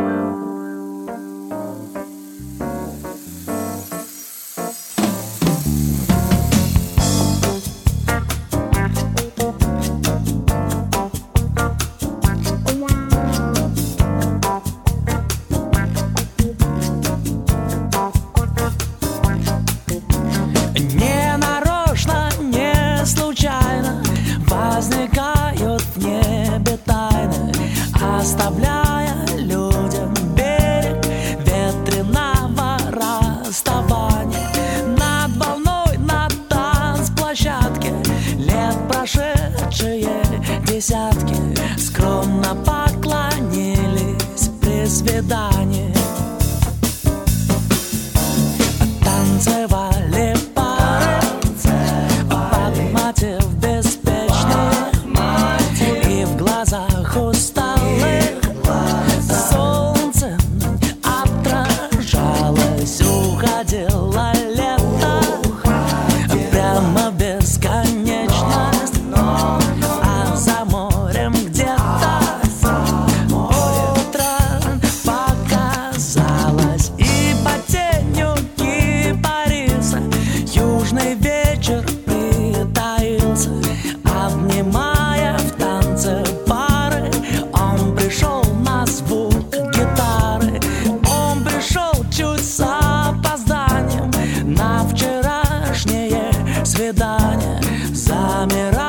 Возникают в небе тайны, оставляя людям берег ветреного расставания. Над волной, на танцплощадке лет прошедшие десятки скромно поклонились при свидании. Танцевали пары, подхватив беспечных, и в глазах усталых солнце отражалось. Уходило лето прямо в бесконечность, а за морем где-то утро показалось. И под тенью кипариса южный вечер притаился, обнимая в танце пары. Он пришел на звук гитары, он пришел чуть с опозданием на вчерашнее свидание. Замирая